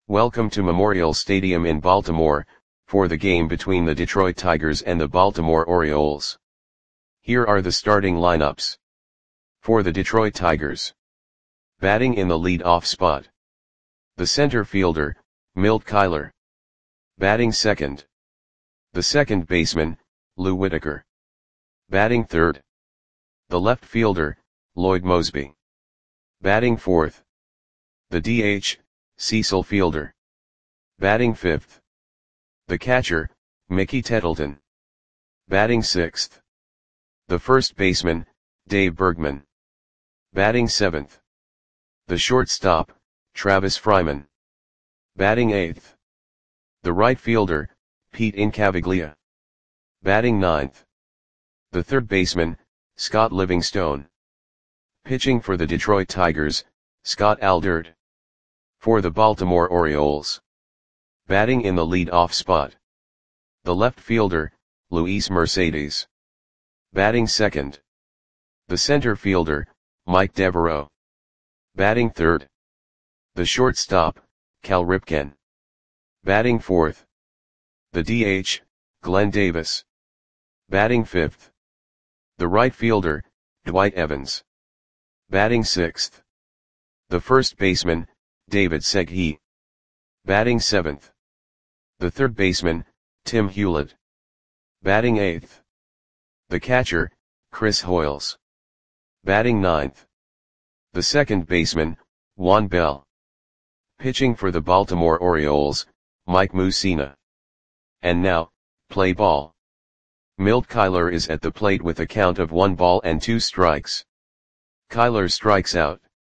Welcome to Memorial Stadium in Baltimore, for the game between the Detroit Tigers and the Baltimore Orioles. Here are the starting lineups. For the Detroit Tigers. Batting in the lead-off spot. The center fielder, Milt Kyler. Batting second. The second baseman, Lou Whitaker. Batting third. The left fielder, Lloyd Moseby. Batting fourth. The DH, Cecil Fielder. Batting fifth. The catcher, Mickey Tettleton. Batting sixth. The first baseman, Dave Bergman. Batting seventh. The shortstop, Travis Fryman. Batting eighth. The right fielder, Pete Incaviglia. Batting ninth. The third baseman, Scott Livingstone. Pitching for the Detroit Tigers, Scott Alderd. For the Baltimore Orioles. Batting in the lead-off spot. The left fielder, Luis Mercedes. Batting second. The center fielder, Mike Devereaux. Batting third. The shortstop, Cal Ripken. Batting fourth. The DH, Glenn Davis. Batting fifth. The right fielder, Dwight Evans. Batting sixth. The first baseman, David Seghi. Batting seventh. The third baseman, Tim Hewlett. Batting eighth. The catcher, Chris Hoiles. Batting ninth. The second baseman, Juan Bell. Pitching for the Baltimore Orioles, Mike Mussina. And now, play ball. Milt Kyler is at the plate with a count of 1 ball and 2 strikes. Kyler strikes out.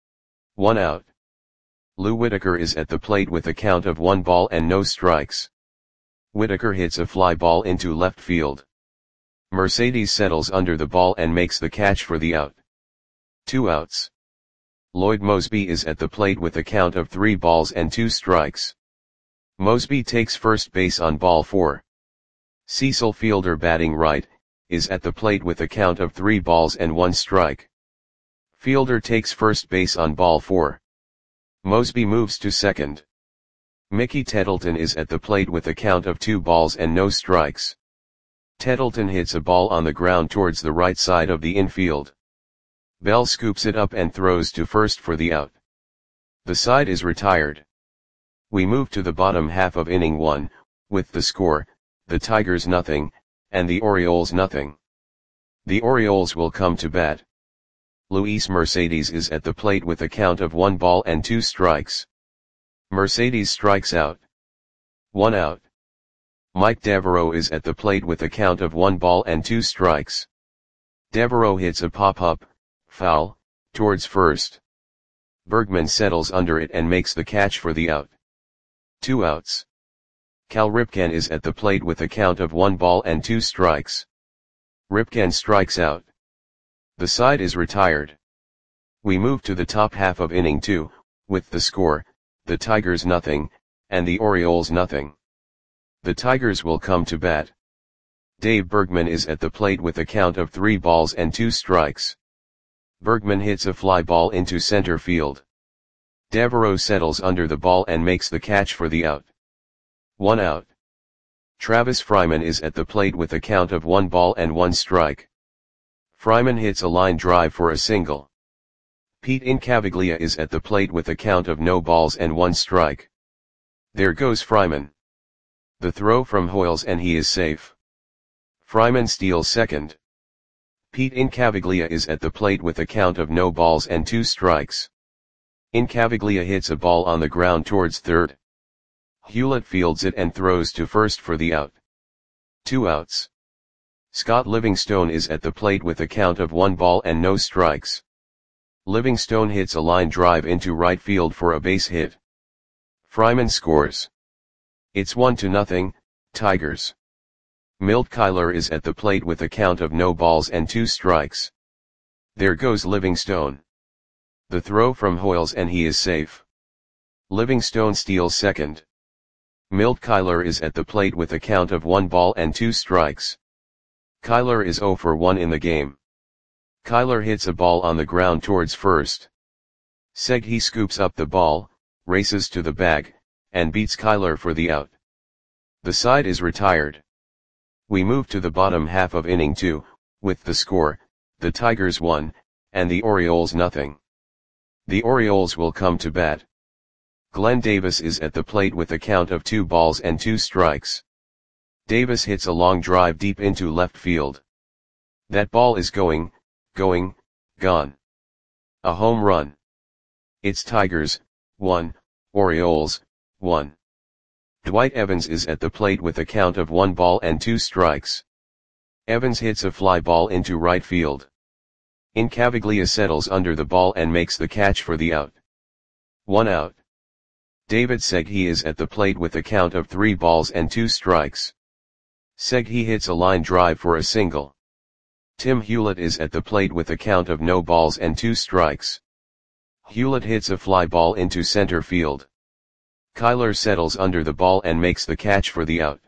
1 out. Lou Whitaker is at the plate with a count of 1 ball and no strikes. Whitaker hits a fly ball into left field. Mercedes settles under the ball and makes the catch for the out. 2 outs. Lloyd Moseby is at the plate with a count of 3 balls and 2 strikes. Moseby takes first base on ball 4. Cecil Fielder, batting right, is at the plate with a count of 3 balls and 1 strike. Fielder takes first base on ball 4. Moseby moves to second. Mickey Tettleton is at the plate with a count of 2 balls and no strikes. Tettleton hits a ball on the ground towards the right side of the infield. Bell scoops it up and throws to first for the out. The side is retired. We move to the bottom half of inning 1, with the score, the Tigers nothing, and the Orioles nothing. The Orioles will come to bat. Luis Mercedes is at the plate with a count of 1 ball and 2 strikes. Mercedes strikes out. 1 out. Mike Devereaux is at the plate with a count of 1 ball and 2 strikes. Devereaux hits a pop-up, foul, towards first. Bergman settles under it and makes the catch for the out. 2 outs. Cal Ripken is at the plate with a count of 1 ball and 2 strikes. Ripken strikes out. The side is retired. We move to the top half of inning 2, with the score, the Tigers nothing, and the Orioles nothing. The Tigers will come to bat. Dave Bergman is at the plate with a count of 3 balls and 2 strikes. Bergman hits a fly ball into center field. Devereaux settles under the ball and makes the catch for the out. 1 out. Travis Fryman is at the plate with a count of 1 ball and 1 strike. Fryman hits a line drive for a single. Pete Incaviglia is at the plate with a count of no balls and 1 strike. There goes Fryman. The throw from Hoiles and he is safe. Fryman steals second. Pete Incaviglia is at the plate with a count of no balls and 2 strikes. Incaviglia hits a ball on the ground towards third. Hewlett fields it and throws to first for the out. 2 outs. Scott Livingstone is at the plate with a count of 1 ball and no strikes. Livingstone hits a line drive into right field for a base hit. Fryman scores. It's 1-0, Tigers. Milt Kyler is at the plate with a count of no balls and 2 strikes. There goes Livingstone. The throw from Hoiles and he is safe. Livingstone steals second. Milt Kyler is at the plate with a count of 1 ball and 2 strikes. Kyler is 0 for 1 in the game. Kyler hits a ball on the ground towards first. Seghi scoops up the ball, races to the bag, and beats Kyler for the out. The side is retired. We move to the bottom half of inning 2, with the score, the Tigers 1, and the Orioles nothing. The Orioles will come to bat. Glenn Davis is at the plate with a count of 2 balls and 2 strikes. Davis hits a long drive deep into left field. That ball is gone. A home run. It's Tigers, 1, Orioles, 1. Dwight Evans is at the plate with a count of 1 ball and 2 strikes. Evans hits a fly ball into right field. Incaviglia settles under the ball and makes the catch for the out. 1 out. David Segui is at the plate with a count of 3 balls and 2 strikes. Segui hits a line drive for a single. Tim Hewlett is at the plate with a count of no balls and 2 strikes. Hewlett hits a fly ball into center field. Kyler settles under the ball and makes the catch for the out.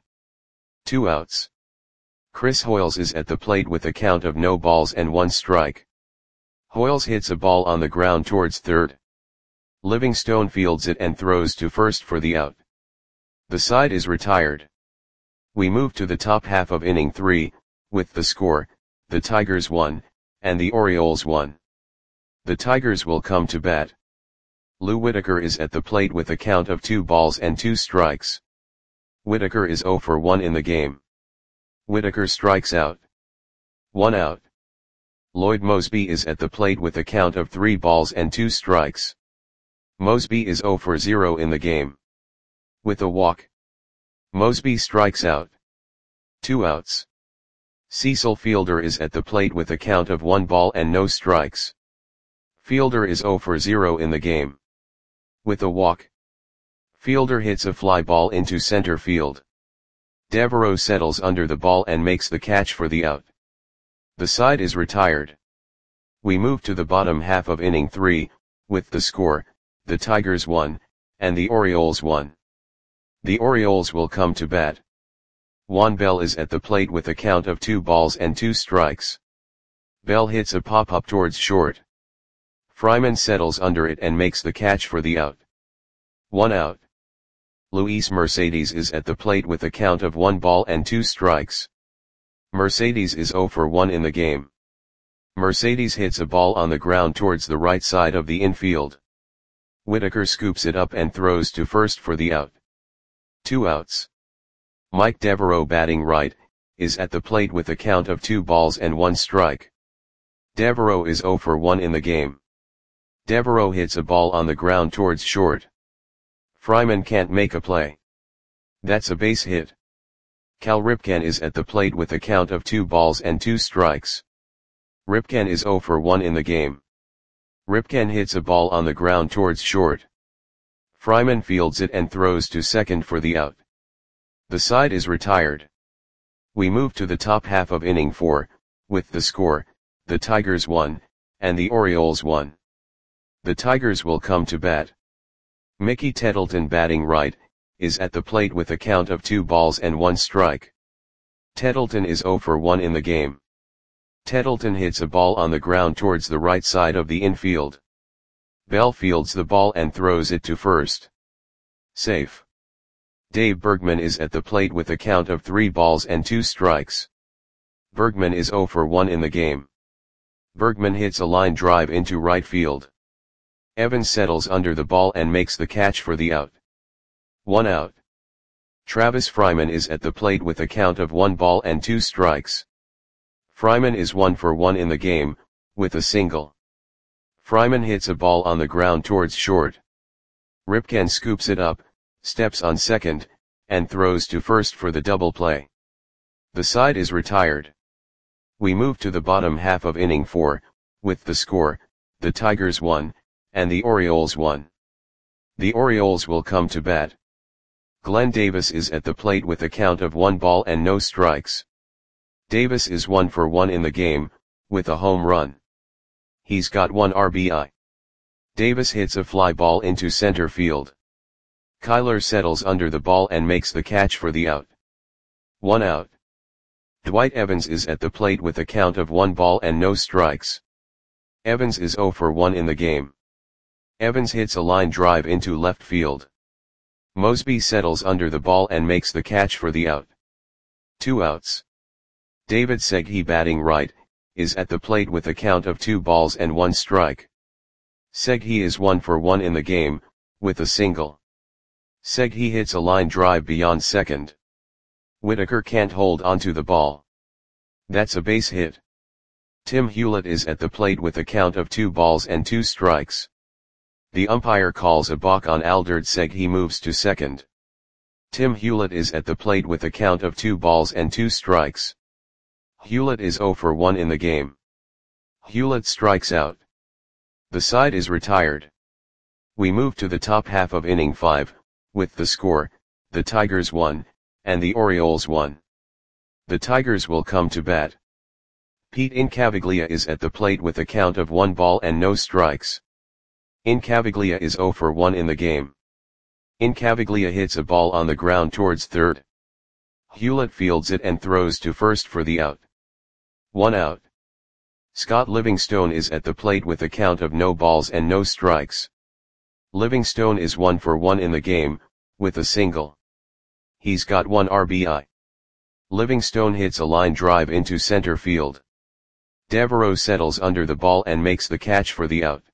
2 outs. Chris Hoiles is at the plate with a count of no balls and 1 strike. Hoiles hits a ball on the ground towards third. Livingstone fields it and throws to first for the out. The side is retired. We move to the top half of inning 3, with the score, the Tigers 1, and the Orioles 1. The Tigers will come to bat. Lou Whitaker is at the plate with a count of 2 balls and 2 strikes. Whitaker is 0 for 1 in the game. Whitaker strikes out. 1 out. Lloyd Moseby is at the plate with a count of 3 balls and 2 strikes. Moseby is 0 for 0 in the game. With a walk. Moseby strikes out. 2 outs. Cecil Fielder is at the plate with a count of 1 ball and no strikes. Fielder is 0 for 0 in the game. With a walk. Fielder hits a fly ball into center field. Devereaux settles under the ball and makes the catch for the out. The side is retired. We move to the bottom half of inning 3, with the score, the Tigers 1, and the Orioles 1. The Orioles will come to bat. Juan Bell is at the plate with a count of 2 balls and 2 strikes. Bell hits a pop-up towards short. Fryman settles under it and makes the catch for the out. 1 out. Luis Mercedes is at the plate with a count of 1 ball and 2 strikes. Mercedes is 0 for 1 in the game. Mercedes hits a ball on the ground towards the right side of the infield. Whitaker scoops it up and throws to first for the out. 2 outs. Mike Devereaux, batting right, is at the plate with a count of 2 balls and 1 strike. Devereaux is 0 for 1 in the game. Devereaux hits a ball on the ground towards short. Fryman can't make a play. That's a base hit. Cal Ripken is at the plate with a count of 2 balls and 2 strikes. Ripken is 0 for 1 in the game. Ripken hits a ball on the ground towards short. Fryman fields it and throws to second for the out. The side is retired. We move to the top half of inning 4, with the score, the Tigers 1, and the Orioles 1. The Tigers will come to bat. Mickey Tettleton, batting right, is at the plate with a count of 2 balls and 1 strike. Tettleton is 0 for 1 in the game. Tettleton hits a ball on the ground towards the right side of the infield. Bell fields the ball and throws it to first. Safe. Dave Bergman is at the plate with a count of 3 balls and 2 strikes. Bergman is 0 for 1 in the game. Bergman hits a line drive into right field. Evans settles under the ball and makes the catch for the out. 1 out. Travis Fryman is at the plate with a count of 1 ball and 2 strikes. Fryman is 1 for 1 in the game, with a single. Fryman hits a ball on the ground towards short. Ripken scoops it up, steps on second, and throws to first for the double play. The side is retired. We move to the bottom half of inning 4, with the score, the Tigers 1, and the Orioles 1. The Orioles will come to bat. Glenn Davis is at the plate with a count of 1 ball and no strikes. Davis is 1 for 1 in the game, with a home run. He's got 1 RBI. Davis hits a fly ball into center field. Kyler settles under the ball and makes the catch for the out. 1 out. Dwight Evans is at the plate with a count of 1 ball and no strikes. Evans is 0 for 1 in the game. Evans hits a line drive into left field. Mosby settles under the ball and makes the catch for the out. 2 outs. David Seghi, batting right, is at the plate with a count of 2 balls and 1 strike. Seghi is 1 for 1 in the game, with a single. Seghi hits a line drive beyond second. Whitaker can't hold onto the ball. That's a base hit. Tim Hewlett is at the plate with a count of 2 balls and 2 strikes. The umpire calls a balk on Alderd Seghi, moves to second. Tim Hewlett is at the plate with a count of 2 balls and 2 strikes. Hewlett is 0 for 1 in the game. Hewlett strikes out. The side is retired. We move to the top half of inning 5, with the score, the Tigers 1, and the Orioles 1. The Tigers will come to bat. Pete Incaviglia is at the plate with a count of 1 ball and no strikes. Incaviglia is 0 for 1 in the game. Incaviglia hits a ball on the ground towards third. Hewlett fields it and throws to first for the out. 1 out. Scott Livingstone is at the plate with a count of no balls and no strikes. Livingstone is 1 for 1 in the game, with a single. He's got 1 RBI. Livingstone hits a line drive into center field. Devereaux settles under the ball and makes the catch for the out.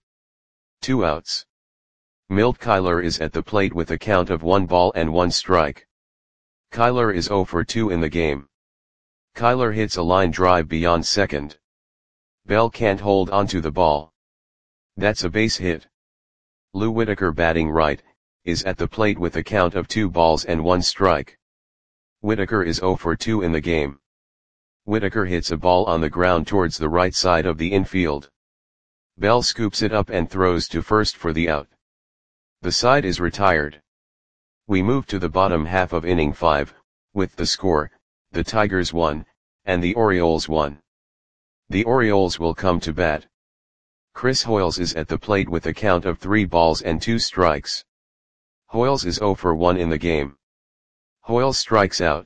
2 outs. Milt Kyler is at the plate with a count of 1 ball and 1 strike. Kyler is 0 for 2 in the game. Kyler hits a line drive beyond second. Bell can't hold onto the ball. That's a base hit. Lou Whitaker, batting right, is at the plate with a count of 2 balls and 1 strike. Whitaker is 0 for 2 in the game. Whitaker hits a ball on the ground towards the right side of the infield. Bell scoops it up and throws to first for the out. The side is retired. We move to the bottom half of inning 5, with the score, the Tigers 1, and the Orioles 1. The Orioles will come to bat. Chris Hoiles is at the plate with a count of 3 balls and 2 strikes. Hoiles is 0 for 1 in the game. Hoiles strikes out.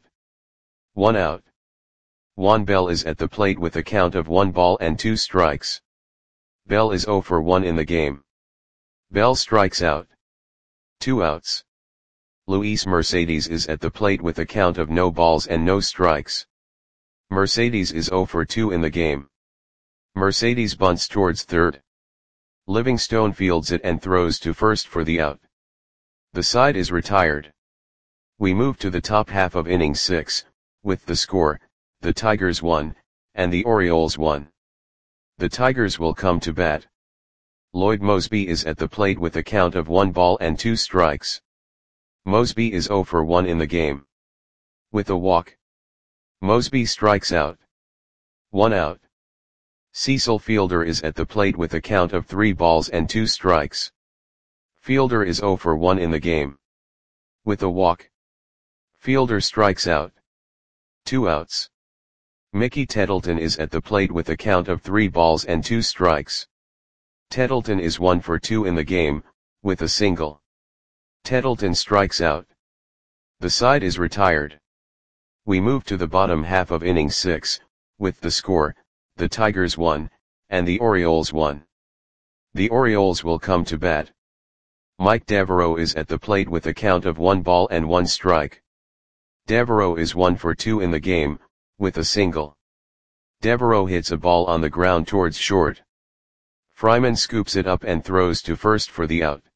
1 out. Juan Bell is at the plate with a count of 1 ball and 2 strikes. Bell is 0 for 1 in the game. Bell strikes out. 2 outs. Luis Mercedes is at the plate with a count of no balls and no strikes. Mercedes is 0 for 2 in the game. Mercedes bunts towards third. Livingstone fields it and throws to first for the out. The side is retired. We move to the top half of inning 6, with the score, the Tigers 1, and the Orioles 1. The Tigers will come to bat. Lloyd Mosby is at the plate with a count of 1 ball and 2 strikes. Mosby is 0 for 1 in the game. With a walk. Mosby strikes out. 1 out. Cecil Fielder is at the plate with a count of 3 balls and 2 strikes. Fielder is 0 for 1 in the game. With a walk. Fielder strikes out. 2 outs. Mickey Tettleton is at the plate with a count of 3 balls and 2 strikes. Tettleton is 1 for 2 in the game, with a single. Tettleton strikes out. The side is retired. We move to the bottom half of inning 6, with the score, the Tigers 1, and the Orioles 1. The Orioles will come to bat. Mike Devereaux is at the plate with a count of 1 ball and 1 strike. Devereaux is 1 for 2 in the game, with a single. Devereaux hits a ball on the ground towards short. Fryman scoops it up and throws to first for the out.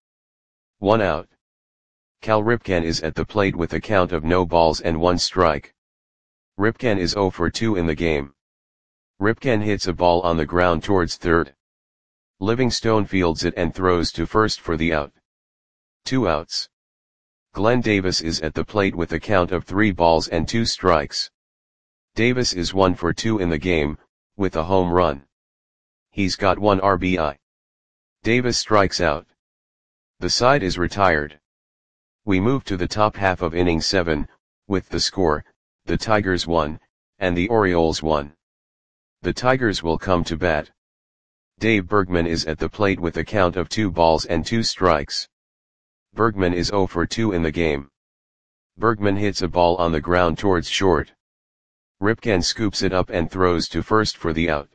1 out. Cal Ripken is at the plate with a count of no balls and 1 strike. Ripken is 0 for 2 in the game. Ripken hits a ball on the ground towards third. Livingstone fields it and throws to first for the out. 2 outs. Glenn Davis is at the plate with a count of 3 balls and 2 strikes. Davis is 1 for 2 in the game, with a home run. He's got 1 RBI. Davis strikes out. The side is retired. We move to the top half of inning 7, with the score, the Tigers 1, and the Orioles 1. The Tigers will come to bat. Dave Bergman is at the plate with a count of 2 balls and 2 strikes. Bergman is 0 for 2 in the game. Bergman hits a ball on the ground towards short. Ripken scoops it up and throws to first for the out.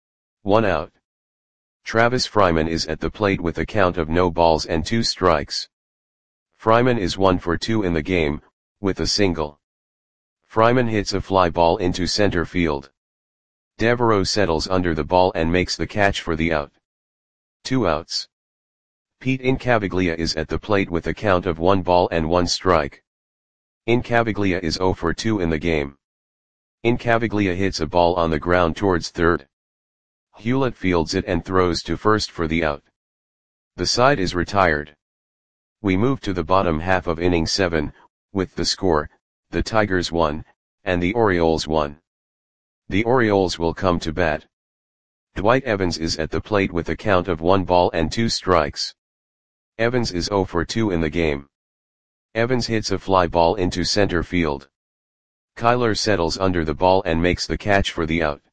1 out. Travis Fryman is at the plate with a count of no balls and 2 strikes. Fryman is 1 for 2 in the game, with a single. Fryman hits a fly ball into center field. Devereaux settles under the ball and makes the catch for the out. 2 outs. Pete Incaviglia is at the plate with a count of 1 ball and 1 strike. Incaviglia is 0 for 2 in the game. Incaviglia hits a ball on the ground towards third. Hewlett fields it and throws to first for the out. The side is retired. We move to the bottom half of inning 7, with the score, the Tigers 1, and the Orioles 1. The Orioles will come to bat. Dwight Evans is at the plate with a count of 1 ball and 2 strikes. Evans is 0 for 2 in the game. Evans hits a fly ball into center field. Kyler settles under the ball and makes the catch for the out.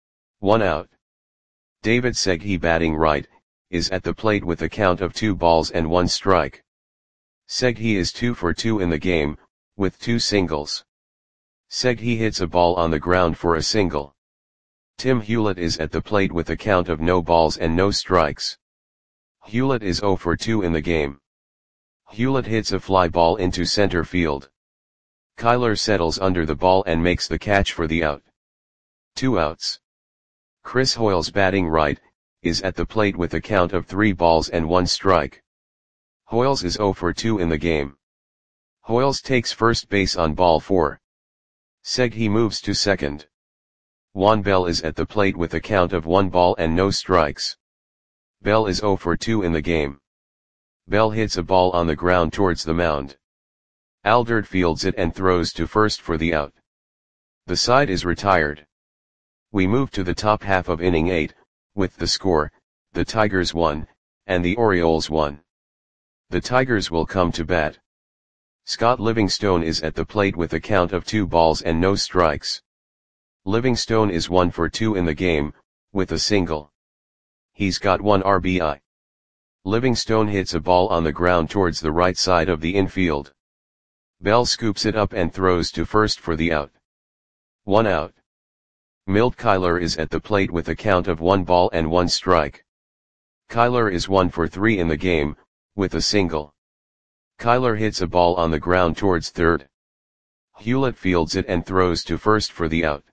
1 out. David Seghi, batting right, is at the plate with a count of 2 balls and 1 strike. Seghi is 2 for 2 in the game, with 2 singles. Seghi hits a ball on the ground for a single. Tim Hewlett is at the plate with a count of no balls and no strikes. Hewlett is 0 for 2 in the game. Hewlett hits a fly ball into center field. Kyler settles under the ball and makes the catch for the out. 2 outs. Chris Hoiles, batting right, is at the plate with a count of 3 balls and 1 strike. Hoiles is 0 for 2 in the game. Hoiles takes first base on ball 4. Seghi moves to second. Juan Bell is at the plate with a count of 1 ball and no strikes. Bell is 0 for 2 in the game. Bell hits a ball on the ground towards the mound. Aldert fields it and throws to first for the out. The side is retired. We move to the top half of inning 8, with the score, the Tigers 1, and the Orioles 1. The Tigers will come to bat. Scott Livingstone is at the plate with a count of 2 balls and no strikes. Livingstone is 1 for 2 in the game, with a single. He's got 1 RBI. Livingstone hits a ball on the ground towards the right side of the infield. Bell scoops it up and throws to first for the out. 1 out. Milt Kyler is at the plate with a count of 1 ball and 1 strike. Kyler is 1 for 3 in the game, with a single. Kyler hits a ball on the ground towards third. Hewlett fields it and throws to first for the out.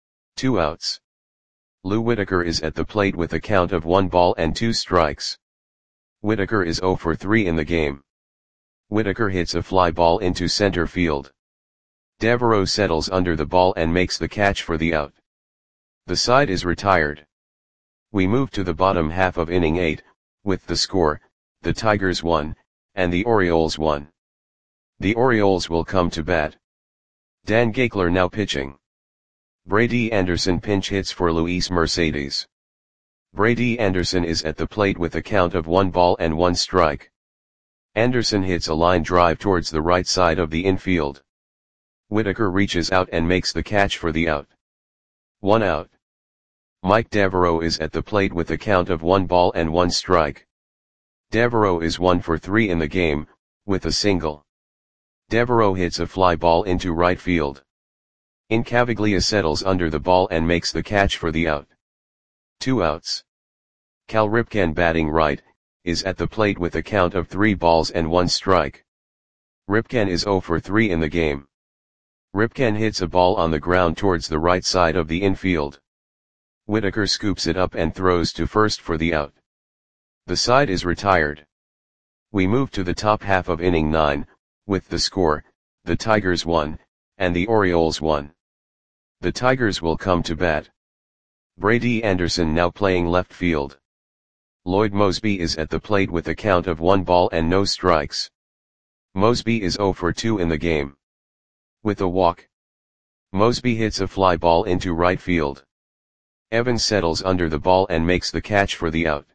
2 outs. Lou Whitaker is at the plate with a count of 1 ball and 2 strikes. Whitaker is 0 for 3 in the game. Whitaker hits a fly ball into center field. Devereaux settles under the ball and makes the catch for the out. The side is retired. We move to the bottom half of inning 8, with the score, the Tigers 1, and the Orioles 1. The Orioles will come to bat. Dan Gaekler now pitching. Brady Anderson pinch hits for Luis Mercedes. Brady Anderson is at the plate with a count of 1 ball and 1 strike. Anderson hits a line drive towards the right side of the infield. Whitaker reaches out and makes the catch for the out. 1 out. Mike Devereaux is at the plate with a count of 1 ball and 1 strike. Devereaux is 1 for 3 in the game, with a single. Devereaux hits a fly ball into right field. Incaviglia settles under the ball and makes the catch for the out. 2 outs. Cal Ripken, batting right, is at the plate with a count of 3 balls and 1 strike. Ripken is 0 for 3 in the game. Ripken hits a ball on the ground towards the right side of the infield. Whitaker scoops it up and throws to first for the out. The side is retired. We move to the top half of inning 9, with the score, the Tigers 1, and the Orioles 1. The Tigers will come to bat. Brady Anderson now playing left field. Lloyd Mosby is at the plate with a count of 1 ball and no strikes. Mosby is 0 for 2 in the game. With a walk, Mosby hits a fly ball into right field. Evans settles under the ball and makes the catch for the out.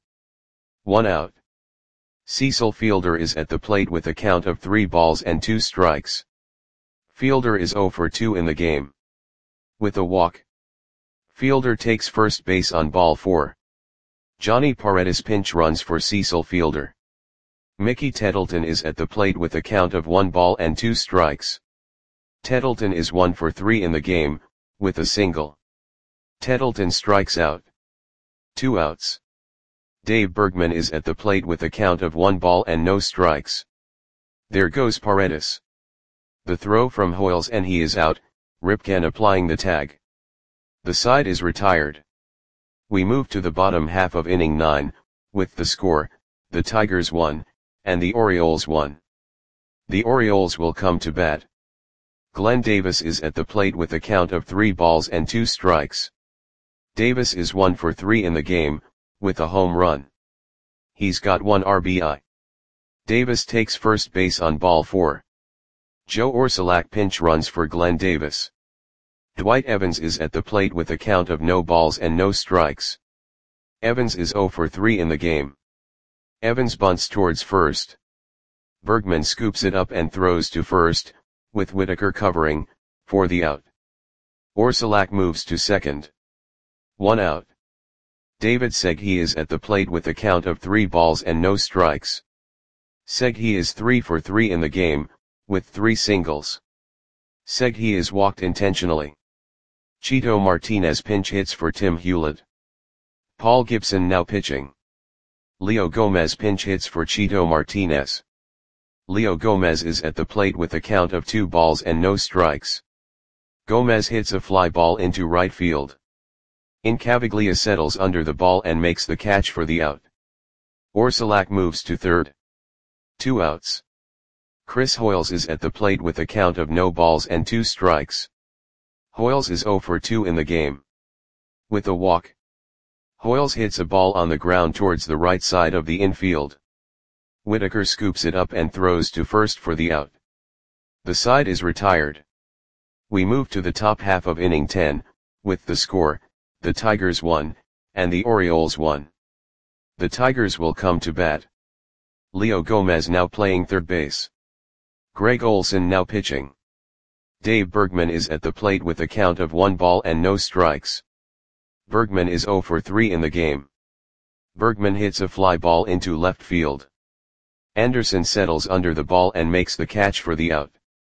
1 out. Cecil Fielder is at the plate with a count of 3 balls and 2 strikes. Fielder is 0 for 2 in the game. With a walk, Fielder takes first base on ball 4. Johnny Paredes pinch runs for Cecil Fielder. Mickey Tettleton is at the plate with a count of 1 ball and 2 strikes. Tettleton is 1 for 3 in the game, with a single. Tettleton strikes out. 2 outs. Dave Bergman is at the plate with a count of 1 ball and no strikes. There goes Paredes. The throw from Hoyles and he is out, Ripken applying the tag. The side is retired. We move to the bottom half of inning 9, with the score, the Tigers 1, and the Orioles 1. The Orioles will come to bat. Glenn Davis is at the plate with a count of 3 balls and 2 strikes. Davis is 1 for 3 in the game, with a home run. He's got 1 RBI. Davis takes first base on ball 4. Joe Orsulak pinch runs for Glenn Davis. Dwight Evans is at the plate with a count of no balls and no strikes. Evans is 0 for 3 in the game. Evans bunts towards first. Bergman scoops it up and throws to first, with Whitaker covering, for the out. Orsulak moves to second. 1 out. David Segui is at the plate with a count of 3 balls and no strikes. Segui is 3 for 3 in the game, with 3 singles. Segui is walked intentionally. Chito Martinez pinch hits for Tim Hewlett. Paul Gibson now pitching. Leo Gomez pinch hits for Chito Martinez. Leo Gomez is at the plate with a count of 2 balls and no strikes. Gomez hits a fly ball into right field. Incaviglia settles under the ball and makes the catch for the out. Orsulak moves to third. 2 outs. Chris Hoyles is at the plate with a count of no balls and 2 strikes. Hoyles is 0 for 2 in the game. With a walk. Hoyles hits a ball on the ground towards the right side of the infield. Whitaker scoops it up and throws to first for the out. The side is retired. We move to the top half of inning 10, with the score, the Tigers 1, and the Orioles 1. The Tigers will come to bat. Leo Gomez now playing third base. Greg Olson now pitching. Dave Bergman is at the plate with a count of 1 ball and no strikes. Bergman is 0 for 3 in the game. Bergman hits a fly ball into left field. Anderson settles under the ball and makes the catch for the out.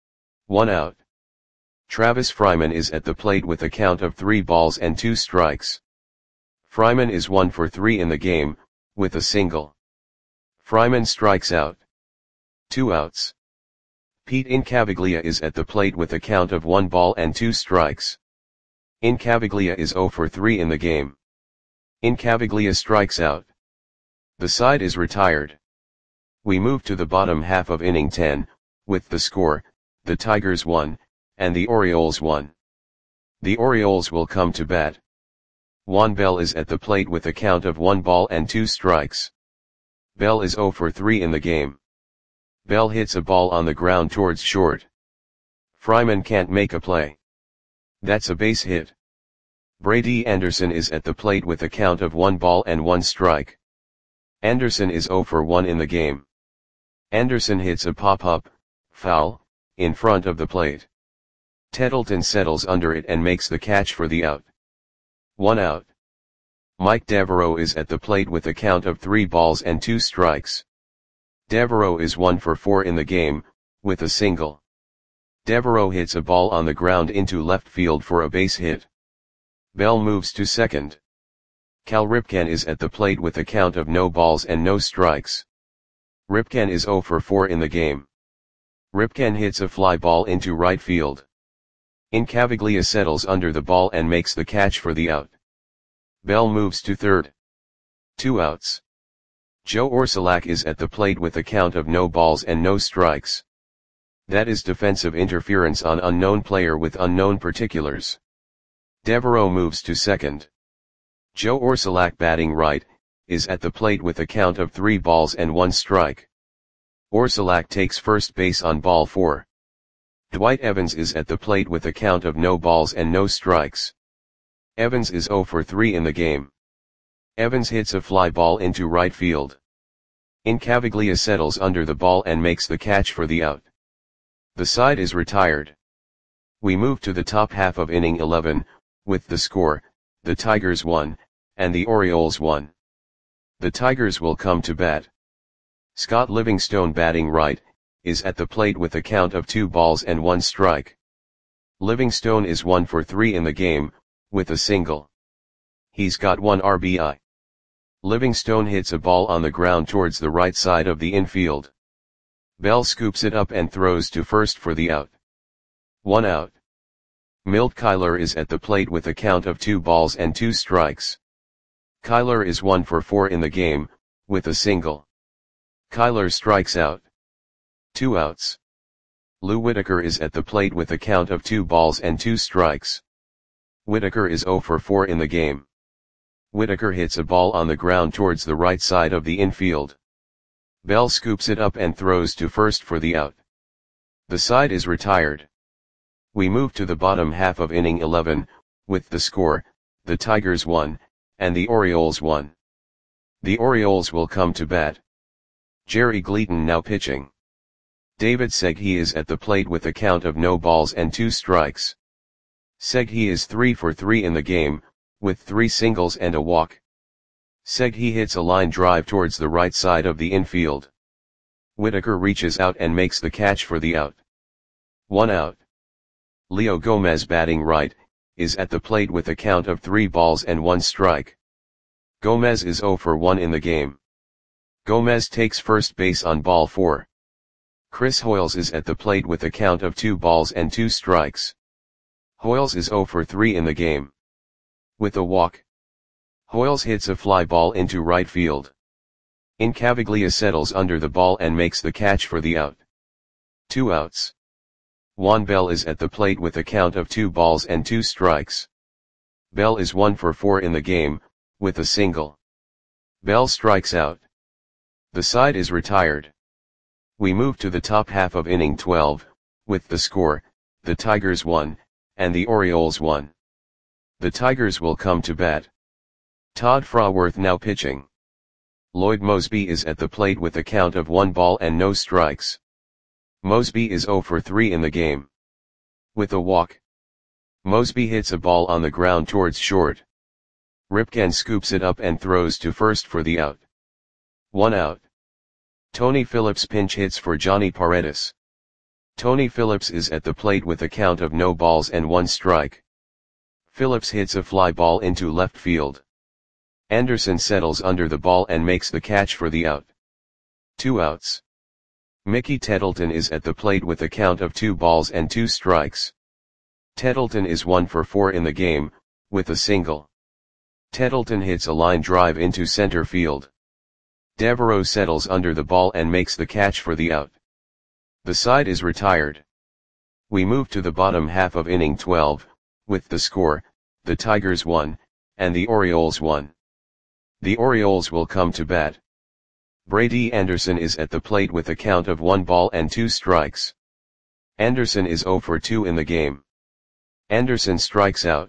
1 out. Travis Fryman is at the plate with a count of 3 balls and 2 strikes. Fryman is 1 for 3 in the game, with a single. Fryman strikes out. 2 outs. Pete Incaviglia is at the plate with a count of 1 ball and 2 strikes. Incaviglia is 0 for 3 in the game. Incaviglia strikes out. The side is retired. We move to the bottom half of inning 10, with the score, the Tigers 1, and the Orioles 1. The Orioles will come to bat. Juan Bell is at the plate with a count of 1 ball and 2 strikes. Bell is 0 for 3 in the game. Bell hits a ball on the ground towards short. Fryman can't make a play. That's a base hit. Brady Anderson is at the plate with a count of 1 ball and 1 strike. Anderson is 0 for 1 in the game. Anderson hits a pop-up, foul, in front of the plate. Tettleton settles under it and makes the catch for the out. 1 out. Mike Devereaux is at the plate with a count of 3 balls and 2 strikes. Devereaux is 1 for 4 in the game, with a single. Devereaux hits a ball on the ground into left field for a base hit. Bell moves to second. Cal Ripken is at the plate with a count of no balls and no strikes. Ripken is 0 for 4 in the game. Ripken hits a fly ball into right field. Incaviglia settles under the ball and makes the catch for the out. Bell moves to third. 2 outs. Joe Orsulak is at the plate with a count of no balls and no strikes. That is defensive interference on unknown player with unknown particulars. Devereaux moves to second. Joe Orsulak batting right, is at the plate with a count of 3 balls and 1 strike. Orsulak takes first base on ball 4. Dwight Evans is at the plate with a count of no balls and no strikes. Evans is 0 for 3 in the game. Evans hits a fly ball into right field. Incaviglia settles under the ball and makes the catch for the out. The side is retired. We move to the top half of inning 11, with the score, the Tigers 1, and the Orioles 1. The Tigers will come to bat. Scott Livingstone batting right, is at the plate with a count of 2 balls and 1 strike. Livingstone is 1 for 3 in the game, with a single. He's got 1 RBI. Livingstone hits a ball on the ground towards the right side of the infield. Bell scoops it up and throws to first for the out. 1 out. Milt Kyler is at the plate with a count of 2 balls and 2 strikes. Kyler is 1 for 4 in the game, with a single. Kyler strikes out. 2 outs. Lou Whitaker is at the plate with a count of 2 balls and 2 strikes. Whitaker is 0 for 4 in the game. Whitaker hits a ball on the ground towards the right side of the infield. Bell scoops it up and throws to first for the out. The side is retired. We move to the bottom half of inning 11, with the score, the Tigers 1, and the Orioles 1. The Orioles will come to bat. Jerry Gleaton now pitching. David Segui is at the plate with a count of no balls and 2 strikes. Segui is 3 for 3 in the game, with 3 singles and a walk. Segui hits a line drive towards the right side of the infield. Whitaker reaches out and makes the catch for the out. 1 out. Leo Gomez, batting right, is at the plate with a count of 3 balls and 1 strike. Gomez is 0 for 1 in the game. Gomez takes first base on ball 4. Chris Hoiles is at the plate with a count of 2 balls and 2 strikes. Hoiles is 0 for 3 in the game. With a walk. Hoiles hits a fly ball into right field. Incaviglia settles under the ball and makes the catch for the out. 2 outs. Juan Bell is at the plate with a count of 2 balls and 2 strikes. Bell is 1 for 4 in the game, with a single. Bell strikes out. The side is retired. We move to the top half of inning 12, with the score, the Tigers 1, and the Orioles 1. The Tigers will come to bat. Todd Fraworth now pitching. Lloyd Moseby is at the plate with a count of 1 ball and no strikes. Moseby is 0 for 3 in the game. With a walk. Moseby hits a ball on the ground towards short. Ripken scoops it up and throws to first for the out. 1 out. Tony Phillips pinch hits for Johnny Paredes. Tony Phillips is at the plate with a count of no balls and 1 strike. Phillips hits a fly ball into left field. Anderson settles under the ball and makes the catch for the out. 2 outs. Mickey Tettleton is at the plate with a count of 2 balls and 2 strikes. Tettleton is 1 for 4 in the game, with a single. Tettleton hits a line drive into center field. Devereaux settles under the ball and makes the catch for the out. The side is retired. We move to the bottom half of inning 12, with the score, the Tigers 1, and the Orioles 1. The Orioles will come to bat. Brady Anderson is at the plate with a count of 1 ball and 2 strikes. Anderson is 0 for 2 in the game. Anderson strikes out.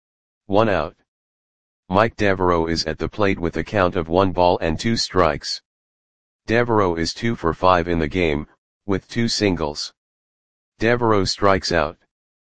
1 out. Mike Devereaux is at the plate with a count of 1 ball and 2 strikes. Devereaux is 2 for 5 in the game, with 2 singles. Devereaux strikes out.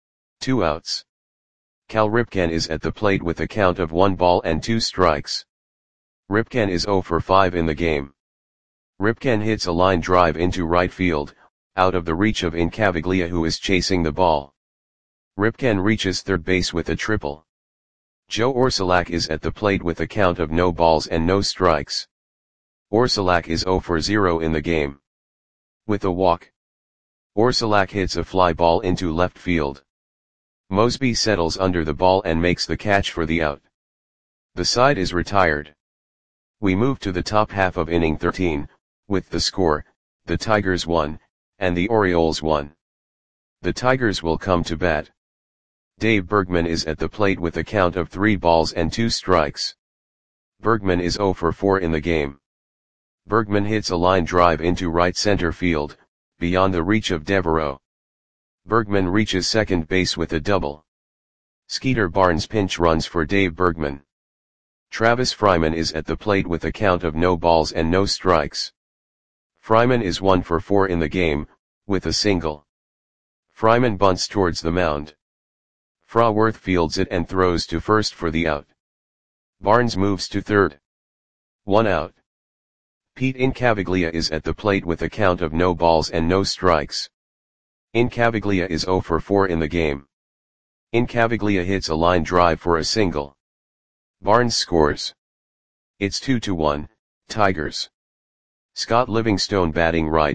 2 outs. Cal Ripken is at the plate with a count of 1 ball and 2 strikes. Ripken is 0 for 5 in the game. Ripken hits a line drive into right field, out of the reach of Incaviglia, who is chasing the ball. Ripken reaches third base with a triple. Joe Orsulak is at the plate with a count of no balls and no strikes. Orsulak is 0 for 0 in the game. With a walk. Orsulak hits a fly ball into left field. Moseby settles under the ball and makes the catch for the out. The side is retired. We move to the top half of inning 13, with the score, the Tigers 1, and the Orioles 1. The Tigers will come to bat. Dave Bergman is at the plate with a count of 3 balls and 2 strikes. Bergman is 0 for 4 in the game. Bergman hits a line drive into right center field, beyond the reach of Devereaux. Bergman reaches second base with a double. Skeeter Barnes pinch runs for Dave Bergman. Travis Fryman is at the plate with a count of no balls and no strikes. Fryman is 1 for 4 in the game, with a single. Fryman bunts towards the mound. Fraworth fields it and throws to first for the out. Barnes moves to third. 1 out. Pete Incaviglia is at the plate with a count of no balls and no strikes. Incaviglia is 0 for 4 in the game. Incaviglia hits a line drive for a single. Barnes scores. It's 2-1, Tigers. Scott Livingstone batting right,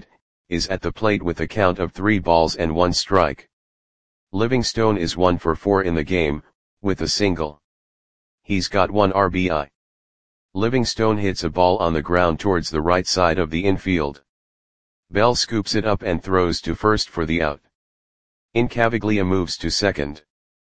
is at the plate with a count of 3 balls and 1 strike. Livingstone is 1 for 4 in the game, with a single. He's got 1 RBI. Livingstone hits a ball on the ground towards the right side of the infield. Bell scoops it up and throws to first for the out. Incaviglia moves to second.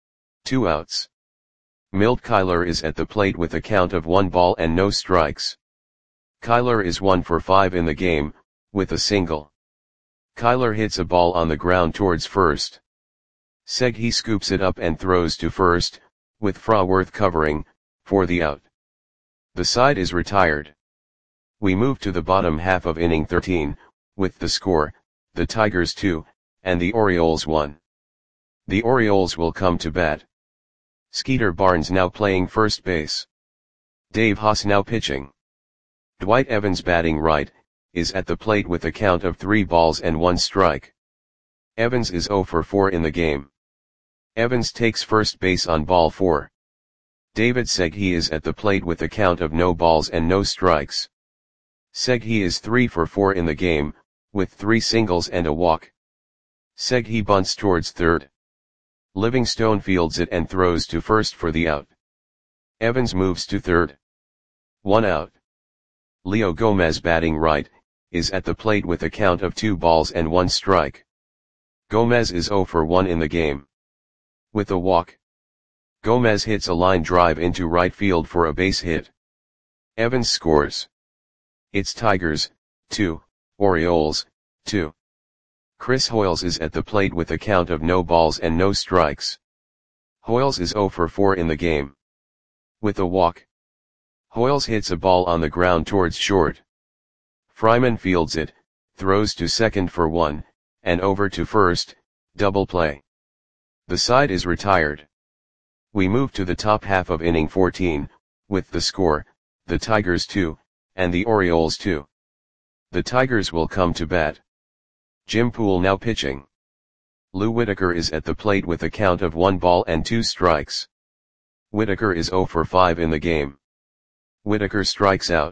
2 outs. Milt Kyler is at the plate with a count of 1 ball and no strikes. Kyler is 1 for 5 in the game, with a single. Kyler hits a ball on the ground towards first. Seghi scoops it up and throws to first, with Fraworth covering, for the out. The side is retired. We move to the bottom half of inning 13, with the score, the Tigers 2, and the Orioles 1. The Orioles will come to bat. Skeeter Barnes now playing first base. Dave Haas now pitching. Dwight Evans batting right, is at the plate with a count of 3 balls and 1 strike. Evans is 0 for 4 in the game. Evans takes first base on ball 4. David Seghi is at the plate with a count of no balls and no strikes. Seghi is 3 for 4 in the game, with 3 singles and a walk. Seghi bunts towards third. Livingstone fields it and throws to first for the out. Evans moves to third. 1 out. Leo Gomez batting right, is at the plate with a count of 2 balls and 1 strike. Gomez is 0 for 1 in the game. With a walk. Gomez hits a line drive into right field for a base hit. Evans scores. It's Tigers, 2, Orioles, 2. Chris Hoiles is at the plate with a count of no balls and no strikes. Hoiles is 0 for 4 in the game. With a walk. Hoiles hits a ball on the ground towards short. Fryman fields it, throws to second for 1, and over to first, double play. The side is retired. We move to the top half of inning 14, with the score, the Tigers 2, and the Orioles 2. The Tigers will come to bat. Jim Poole now pitching. Lou Whitaker is at the plate with a count of 1 ball and 2 strikes. Whitaker is 0 for 5 in the game. Whitaker strikes out.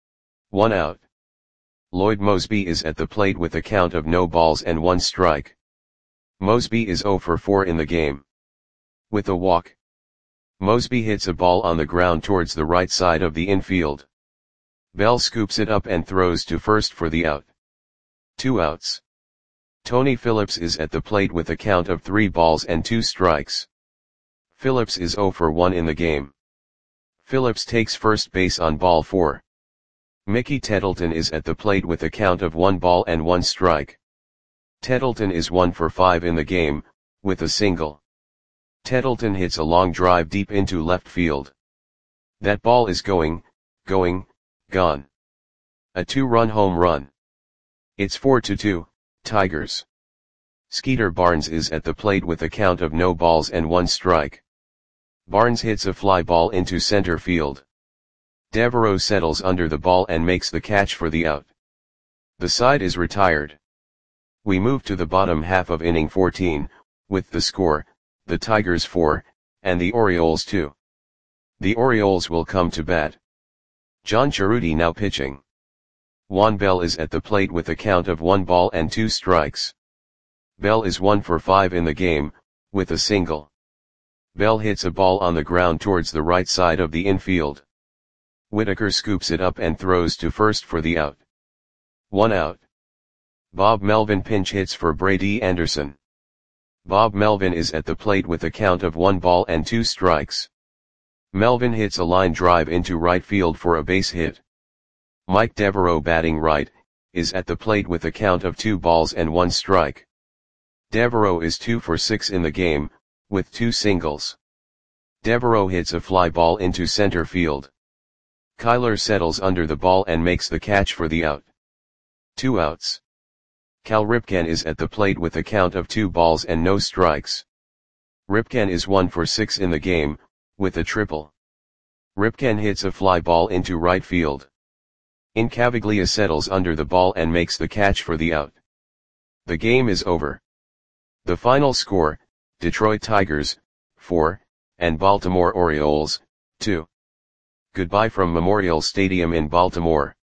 1 out. Lloyd Mosby is at the plate with a count of no balls and 1 strike. Mosby is 0 for 4 in the game. With a walk. Mosby hits a ball on the ground towards the right side of the infield. Bell scoops it up and throws to first for the out. 2 outs. Tony Phillips is at the plate with a count of 3 balls and 2 strikes. Phillips is 0 for 1 in the game. Phillips takes first base on ball 4. Mickey Tettleton is at the plate with a count of 1 ball and 1 strike. Tettleton is 1 for 5 in the game, with a single. Tettleton hits a long drive deep into left field. That ball is gone. A 2-run home run. It's 4-2, Tigers. Skeeter Barnes is at the plate with a count of no balls and 1 strike. Barnes hits a fly ball into center field. Devereaux settles under the ball and makes the catch for the out. The side is retired. We move to the bottom half of inning 14, with the score, the Tigers 4, and the Orioles 2. The Orioles will come to bat. John Cerruti now pitching. Juan Bell is at the plate with a count of 1 ball and 2 strikes. Bell is 1 for 5 in the game, with a single. Bell hits a ball on the ground towards the right side of the infield. Whitaker scoops it up and throws to first for the out. 1 out. Bob Melvin pinch hits for Brady Anderson. Bob Melvin is at the plate with a count of 1 ball and 2 strikes. Melvin hits a line drive into right field for a base hit. Mike Devereaux batting right, is at the plate with a count of 2 balls and 1 strike. Devereaux is 2 for 6 in the game, with 2 singles. Devereaux hits a fly ball into center field. Kyler settles under the ball and makes the catch for the out. 2 outs. Cal Ripken is at the plate with a count of 2 balls and no strikes. Ripken is 1 for 6 in the game, with a triple. Ripken hits a fly ball into right field. Incaviglia settles under the ball and makes the catch for the out. The game is over. The final score, Detroit Tigers, 4, and Baltimore Orioles, 2. Goodbye from Memorial Stadium in Baltimore.